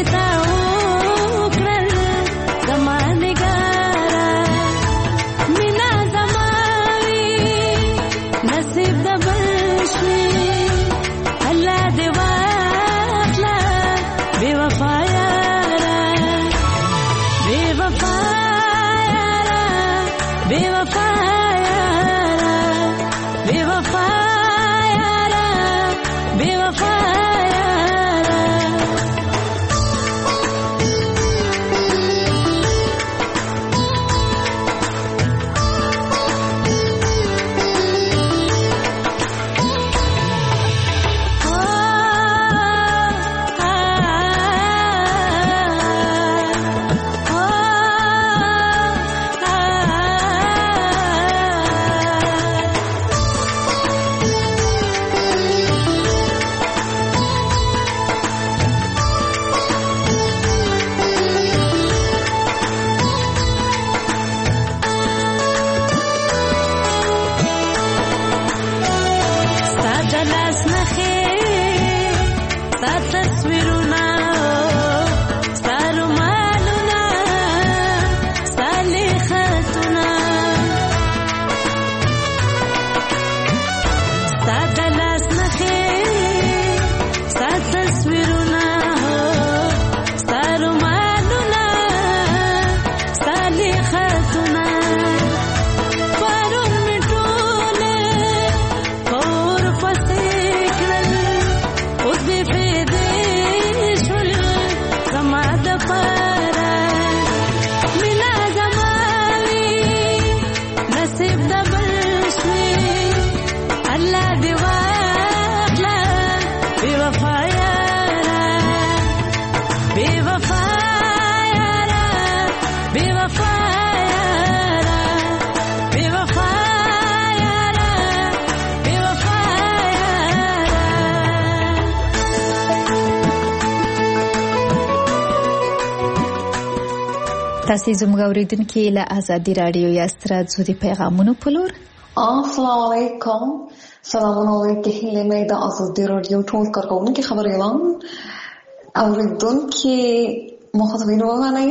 تاسو زموږ اوریدونکو له آزادي رادیو یاست راځو د پیغامونو په لور. السلام علیکم. سلامونه علیکم هیله مې د آزادي رادیو ټول کارکونکو خبريالان اوریدونکو مخاطبین وانه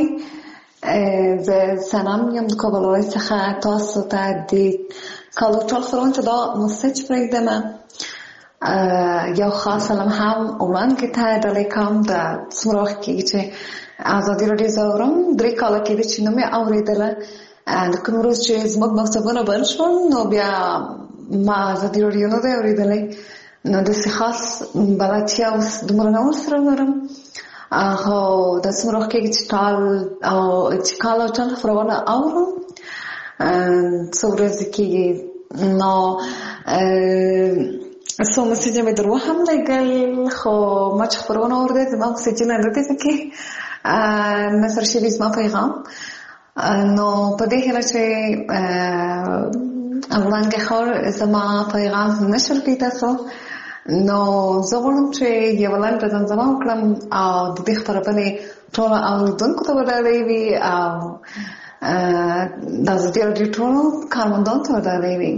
ز سلام یم د کابل څخه تاسو ته د کالو ټول خبرونه دا مسج پرېږدم. یو خاص سلام هم وړاندې ته د لیکم د سمروخ کې چې آزادي رادیو زورم درې کاله کې چې نو مې اوریدله د کوم روز چې زموږ مکتبونه بند شول نو بیا ما آزادي رادیو نه دی اوریدلی نو داسې خاص بلدتیا اوس دومره نه ورسره لرم خو داسې مې راښکېږي چې ټال او چې کال او ټال خپرونه اورم څو ورځې کېږي نو څو مسیجه مې در وهم لګل خو ما چې خپرونه اورېده زما مسیجونه نه دي پکې نثر شوي زما پیغام نو په دې هیله چې وړاندې خور زما پیغام نشر کړي تاسو نو زه غواړم چې یو لنډه زمزمه وکړم او د دې خپرونې ټولو اورېدونکو ته ودانۍ وي او د ازادي راډیو ټولو کارمندانو ته ودانۍ وي.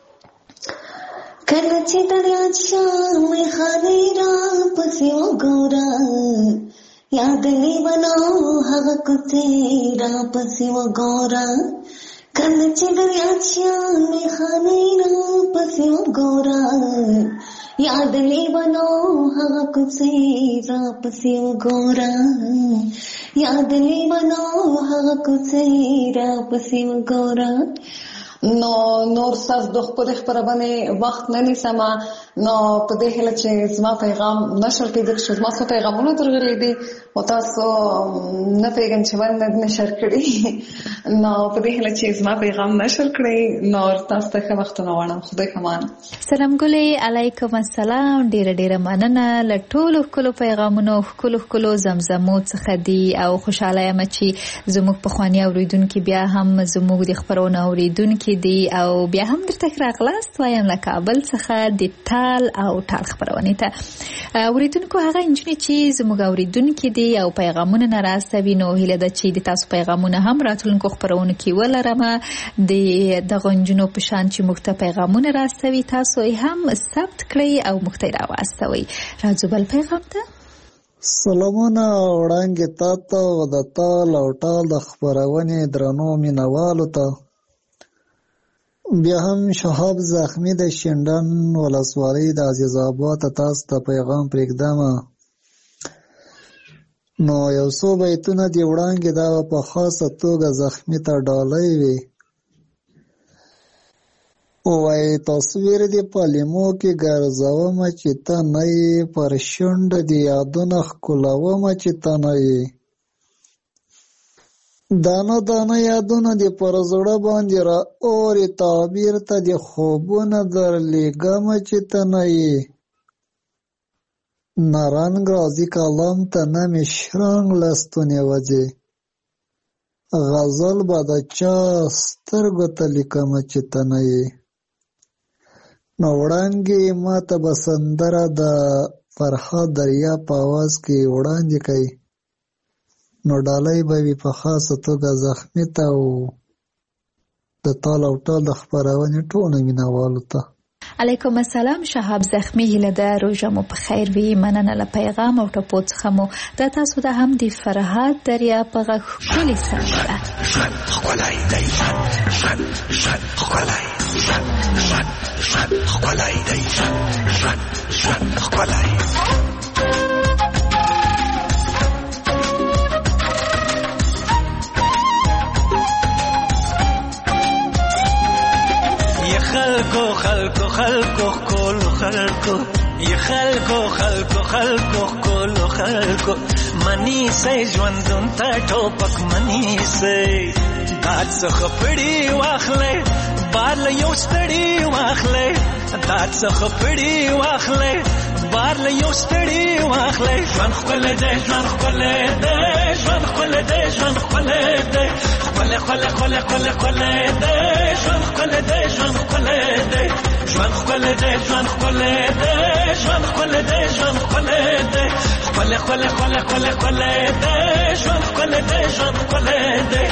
کله چې دریاچه میخانې را پسې وګوره یاد لیونو هغه کوڅې را پسې وګوره کله چې دریاچه میخانې را پسې وګوره یاد لیونو هغه کوڅې را پسې وګوره یاد لیونو هغه کوڅې را پسې وګوره. نو نور صاحب د خپل خبرونه وخت نه نیسم نو په دې هله چې زما پیغام نشر کېږي چې زما څو پیغامونه درغلي دي او تاسو نه پیغام چې ونه نشر کړی نو په دې هله چې زما پیغام نشر کړی نو تاسو ته ښه وخت نه وړم. خدای پامان. سلام ګلې علیکم السلام. ډېر ډېر مننه له ټولو ښکلو پیغامونو ښکلو ښکلو زمزمو څخه دي او خوشاله یم چې زموږ پخواني اوریدونکي بیا هم زموږ د خبرونو اوریدونکي دی او بیا هم درته راغلاست وایم له کابل څخه د ټال او ټال خبرونه ته اوریدونکو هغه انجنې چې زموږ اوریدونکي دی او پیغامونه نه راستوي نو هیله ده چې د تاسو پیغامونه هم راتلونکو خبرونه کې ولرم د دغه انجنو په شان چې موږ ته پیغامونه راستوي تاسو هم ثبت کړئ او موږ ته راوستوي. راځو بل پیغام ته. سلامونه وړاندې تا ته او د تال او ټال د خپرونې درنو مینوالو ته. بیا هم شهاب زخمی د شینډن ولسوالۍ د عزیز آباد تاسو ته پیغام پرېږدم. نو یو څو بیتونه دې وړاندې دا په خاصه توګه زخمی ته ډالۍ وي. وای تصویر دې په لیمو کې ګرځومه چې ته نه یې، پر شونډه دې یادونه ښکلومه چې ته نه یې، دانه دانه یادونه دې پر زړه باندې را اورې، تعبیر ته دې خوبونه درلیږمه چې ته نه یې، نه رنګ راځي کلام ته نه مې شرنګ له ستونې وځې، غزل به د چا سترګو ته لیکمه چې ته نه یې. نو وړاندې ما ته به سندره د فرهاد دریا په اواز کې وړاندې کوي. نو ډالۍ به وي په خاصه توګه زخمي ته او د تال او ټال د خپرونې ټولو مینوالو ته. علیکم السلام شهاب زخمی، هیله ده روژه مو په خیر وي. مننه له پیغام او ټپو څخه مو دا تاسو د هم د فرهاد دریا په غږ ښکلې سندره. ژوند ښکلی دی، ژوند ژوند ښکلی، ژوند ژوند ژوند ښکلی دی، ژوند ژوند ښکلی. خلکو خلکو خلکو کولو خلکو ی خلکو خلکو خلکو کولو خلکو منی سي ژوندون ته ټوپک منی سي داد څخه پړی واخلې بار له یو ستړی واخلې داد څخه پړی واخلې بار له یو ستړی واخلې ژوند خپل دې ژوند خپل دې ژوند خپل دې ژوند خپل دې خپل خپل خپل خپل خپل دې ژوند خپل دې ژوند خپل دې ژوند خپل دې ژوند خپل دې ژوند خپل دې ژوند خپل دې خپل خپل خپل خپل خپل دې ژوند خپل دې ژوند خپل دې.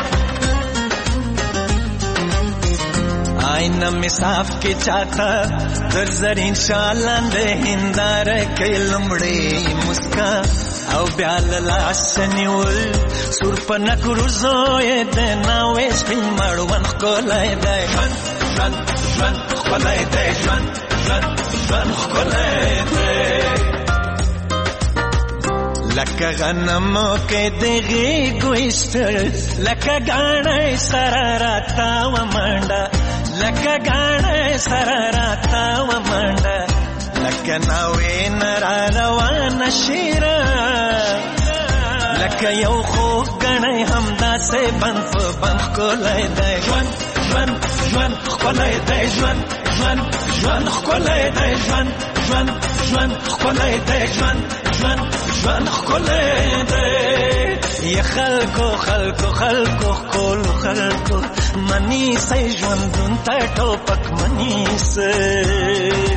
آئینہ میں صاف کے چاہتا در زرین شالان دے ہندار کے لمڑے مسکا او بیال لاسنیول سور پنک روزوئے دے ناویش پین مروان خکولای دے جوان جوان جوان خکولای دے جوان جوان جوان خکولای دے لکه غنمو کې دغې ګوشتر لکه ګاڼې سره راته ومنډه لکه ګاڼې سره راته ومنډه لکه ناوې نه را روانه شیره لکه یو خوږ ګڼی همداسې بند په بند ښکلی دی ژوند ژوند ژوند ښکلی دی ژوند ژوند ژوند ښکلی دی ژوند ژوند ژوند ښکلی دی ژوند ژوند ژوند ښکلی دی. ی خلکو خلکو خلکو ښکلو خلکو منی سئ ژوندون ته ټوپک منی سئ.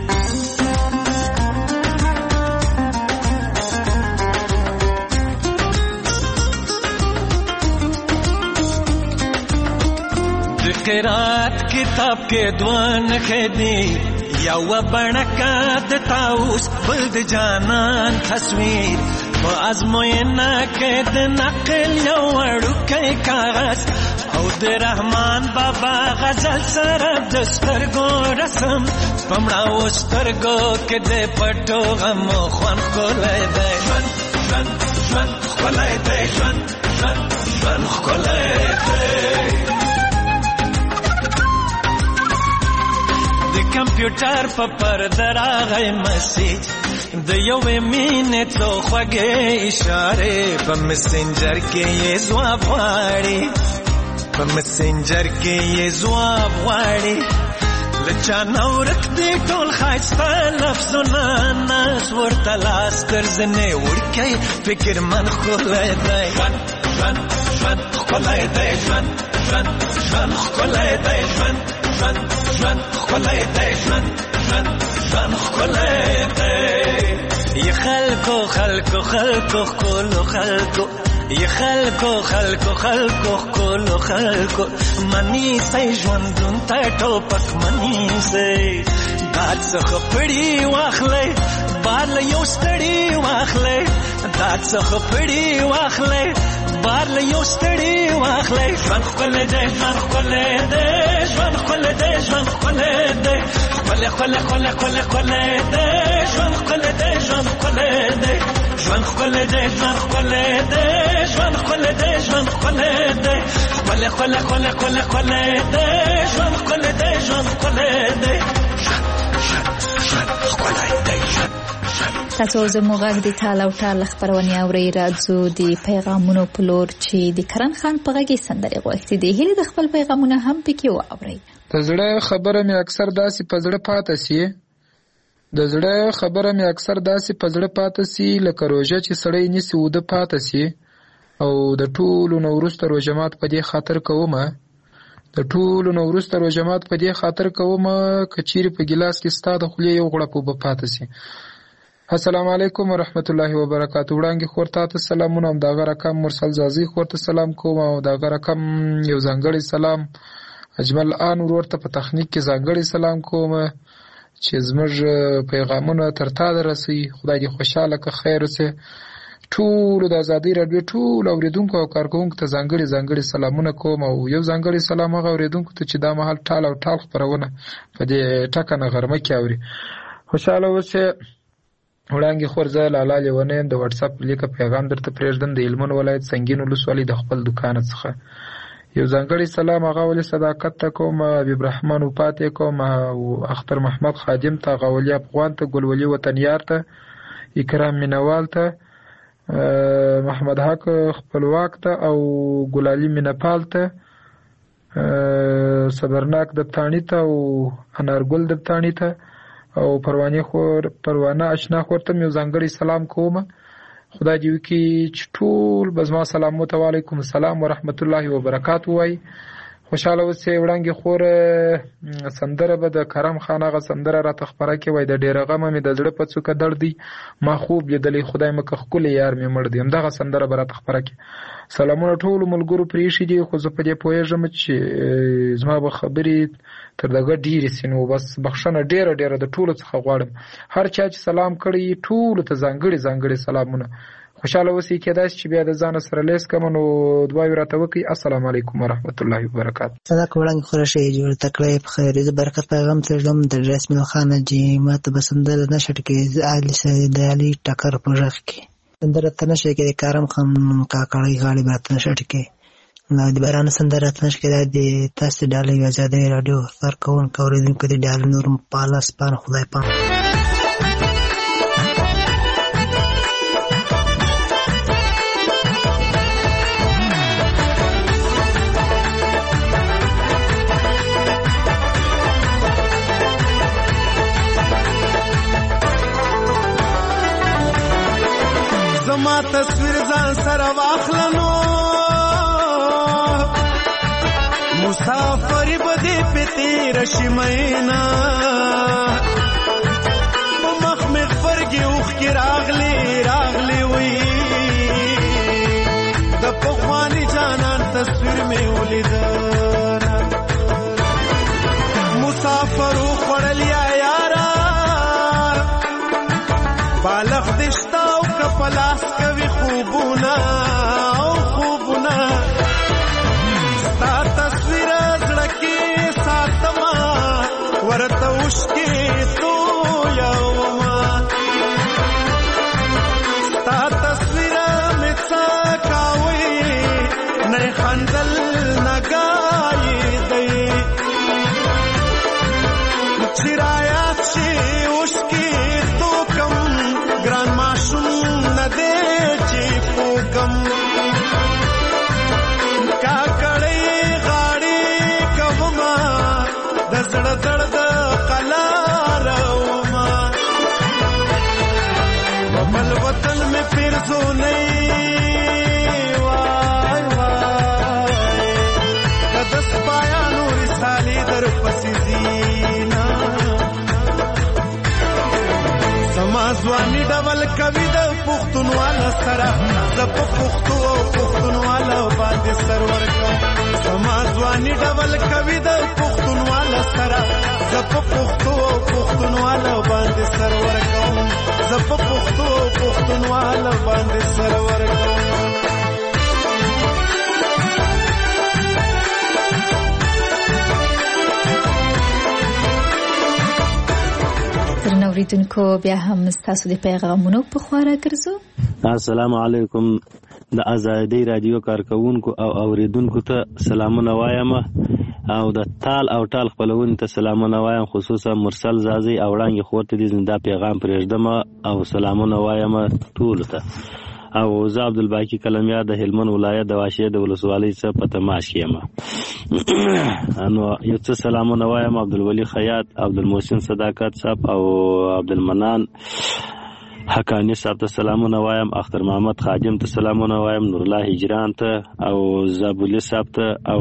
قرات کتاب کې دوان خدي یو بڼکا د تاوس بل د جانان تصویر په ازموینه کې د نقل یو وړوکی کاغذ او د رحمان بابا غزل سره د سترګو رسم پمړاو سترګو کې د پټو غمو خوان ښکلی دی ژوند ژوند ژوند ښکلی دی ژوند ژوند ژوند ښکلی دی. کمپیوټر په پرده راغی مسیج د یوې مینې څو خوږې اشارې په مسنجر کې یې ځواب غواړي په مسنجر کې یې ځواب غواړي له چا نه ورک دي ټول ښایسته لفظونه ناز ورته لاس تر زنې وړکی فکر من ښکلی دی ژوند ژوند ژوند ښکلی دی ژوند ژوند ژوند ښکلی دی ژوند ژوند ژوند ښکلی دی ژوند ژوند ژوند ښکلی دی. ی خلکو خلکو خلکو ښکلو خلکو ی خلکو خلکو خلکو ښکلو خلکو منی سئ ژوندون ته ټوپک منی سئ داد څخه پړی واخلئ بار له یو ستړي واخلې دا څخه پړي واخلې بار له یو ستړي واخلې ژوند ښکلی دی ژوند ښکلی دی ژوند ښکلی دی ژوند ښکلی دی ښکلی ښکلی ښکلی ښکلی ښکلی دی ژوند ښکلی دی ژوند ښکلی دی ژوند ښکلی دی ژوند ښکلی دی ژوند ښکلی دی ژوند ښکلی دی ښکلی ښکلی ښکلی ښکلی ښکلی دی ژوند ښکلی دی ژوند ښکلی دی تاسو زموږ غږ د ټال او ټال خبرونه اورئ راځو د پیغامونو په لور چې د کرن خان په غږ سندرې غوښتي دي هله د خپل پیغامونه هم پکې واورئ د زړه خبره مې اکثر داسې په زړه پاتې سي د زړه خبره مې اکثر داسې په زړه پاتې سي لکه روژه چې سړی نیسي وده پاتې سي او د ټولو نو وروسته روژه مات په دې خاطر کومه د ټولو نو وروسته روژه مات په دې خاطر کومه که چیرې په ګیلاس کې ستا د خولې یو غړپ اوبه پاتې سي. السلام علیکم ورحمت الله وبرکاتہ. وړاندې خور ته سلامونه. هم دغه رقم مرسل زازي خور ته سلام کوم او دغه رقم یو ځانګړی سلام اجمل آن ورور ته په تخنیک کې ځانګړی سلام کوم چې زموږ پیغامونه تر تا رسي. خدای دې خوشاله که خیر وسه. ټول د ازادي رادیو ټول اوریدونکو او کارکونکو ته ځانګړي ځانګړي سلامونه کوم او یو ځانګړي سلام هغه اوریدونکو ته چې دا مهال ټال او ټال خبرونه په دې ټکنه غرمه کې اوري. خوشاله وسه. وړاندې خورزه لاله لیونه د واتس اپ لیکه پیغام درته پرېږدم د هلمند ولایت سنگین ولسوالۍ د خپل دکان څخه. یو ځانګړي سلام هغه ولې صداقت ته کوم حبیب رحمان وپاتې کوم او اختر محمد خادم ته غولي افغان ته ګلولي وطنیار ته اکرام مینوال ته محمد حق خپلواک ته او ګلالي مینپال ته صبرناک دبتانی ته او انارګل دبتانی ته او پروانه خور پروانه آشنا خور ته یو ځانګړي سلام کوم. خدای دې وکړي چې ټول بزما سلام علیکم السلام ورحمت الله وبرکاتہ وای. خوشاله اوسئ. وړاندې خور سندره به د کرم خان هغه سندره را تخبره کې وای د ډېر غمه مې د زړه په څوکه درد دی ما خوب لیدلی خدای مکه ښکلی یار مې مړ دی. همدغه سندره به را تخبره کې. سلامونه ټولو ملګرو پرېښي دي خو زه په دې پوهېږم چې زما به خبرې تر دغه ډېرې سي نو بس بخښنه ډېره ډېره د ټولو څخه غواړم. هر چا چې سلام کړی ټولو ته ځانګړي ځانګړي سلامونه. خوشاله اوسئ. کېدای شي چې بیا د ځانه سره لیس کړم نو دعاوې راته وکړئ. السلام علیکم ورحمت الله وبرکاتہ. صدق وړاندې خورشي جوړ تکړه په خیر دې برکت پیغام ترجم د رسمي خان جی ماته بسندر نشټ کې علي سید علي ټکر پروژه کې سندره تنشه کې کارم خان کاکړی غالي برات نشټ کې نو د باران سندره تنشه کې د تاسو ډالې آزادې رادیو فر کون کوریدونکو دې ډال نور پالاس پان خدای پام. زما تصویر ځان سره واخلنو مسافری بدی پتی رشمینا په مخ مې فرګي اوخ کې راغلی راغلی وی د پخوانی جانان تصویر مې ولید مسافر خړل یا یارا بالغ دشتا او کپلاس کوي خوبونه او خوبونه ستا تصویر زړه کې ساتما ورته وشکې تو یوما ستا تصویر مې څه کاوي نه خندل نګای دی چرایات شي وشکې تو کم ګران ماشوم نه دی چې پوکم کاکړې غاړې کوما د زړه درد قلارما بل وطن میں پھر زو نہیں وای وای کدس پایا نور سالی در پسی زینا سمازوانی ډول کوي د پښتونواله سره د پښتو او پښتونواله باندې سرور کوم سمازوانی ډول کوي د پښتونواله والا سره زپ پختو پختونواله باندې سر ورکوم زپ پختو پختونواله باندې سر ورکوم اوریدونکو بیا هم ستاسو د پیغامونو په خوا راګرځو. السلام علیکم. د آزادۍ رادیو کارکونکو او اوریدونکو ته سلامونه وایم او د تال او ټال خپلونکو ته سلامونه وایم، خصوصا مرسل زازي او وړاندې خورته دي زنده پیغام پرېږدم او سلامونه وایم ټول ته. او زه عبدالباقي کلمیار د هلمند ولایت د واشه د ولسوالۍ څخه په تماس کې یم. نو یو څه سلامونه وایم عبدالولي خیاط، عبدالمحسن صداقت صاحب او عبدالمنان حقانی صاحب ته سلامونه وایم، اختر محمد خادم ته سلامونه وایم، نور الله هجران ته او زابولي صاحب ته او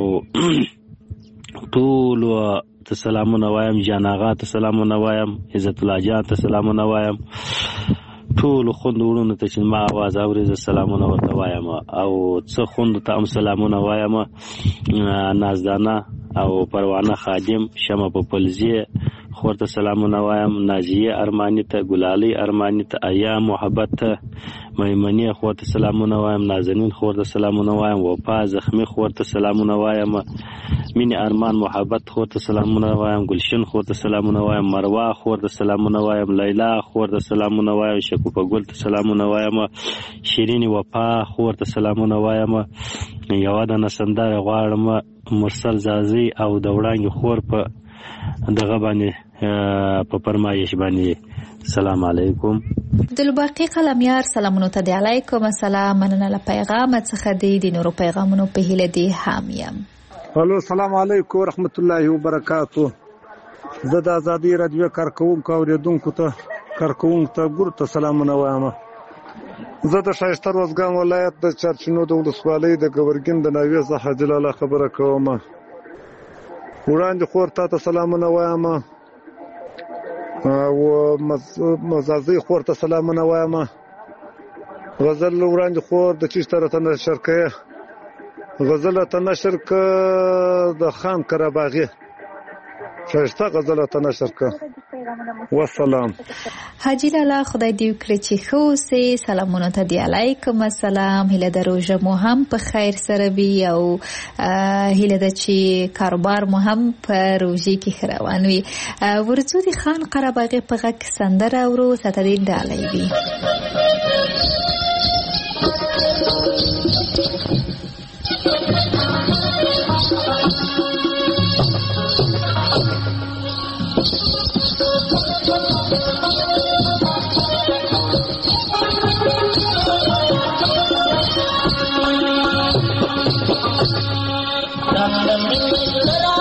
ټول ته سلامونه وایم، جان آغا ته سلامونه وایم، عزت الله جان ته سلامونه وایم، ټول خوند ورونو ته چې ما आवाज اوري زه سلامونه ورته وایم او څه خوند ته هم سلامونه وایم، نازدانه او پروانه خادم، شمع پپلزی خورته سلامونه وایم، نازیه ارمانی ته، ګلالي ارمانی ته، ایا محبت ته، میمنی خورته سلامونه وایم، نازنین خورته سلامونه وایم، وفا زخمی خورته سلامونه وایم، مینی ارمان محبت خورته سلامونه وایم، گلشن خورته سلامونه وایم، مروا خورته سلامونه وایم، لیلا خورته سلامونه وایم، شکوفه ګل ته سلامونه وایم، شیرین وفا خورته سلامونه وایم، یوه دانه سندره غواړم مرسل زازي او د وړانګې خور په دغه باندې په فرمایش باندې. سلام علیکم. عبدالباقي قلمیار سلامونو ته دی علیکم السلام، مننه له پیغام څخه دی د نورو پیغامونو په هیله دی حامیم. الو السلام علیکم ورحمت الله وبرکاتو. زه د آزادۍ رادیو کارکونکو اوریدونکو ته کارکونکو ته ګور ته سلامونه وایم. زه د ښایسته روزګان ولایت د چارچینو د ولسوالۍ د ګورګین د ناوې څخه جلاله خبره کوم. وړاندې خور ته ته سلامونه وایم او مزازي خور ته سلامونه وایم. غزل وړاندې خور د چیشته راته نشر کوي، غزل ته نشر که د خان کرباغي ښایسته غزل ته نشر که. والسلام. حاجی لالا خدای دې وکړي چې ښه اوسې. سلامونه ته دی علیکم السلام. هیله ده روژه مو هم په خیر سره وي او هیله ده چې کاروبار مو هم په روژې کې ښه روان وي. ورځو د خان قرهباغي په غږ سندره اورو، ساته دې ډالۍ وي. Ram Ram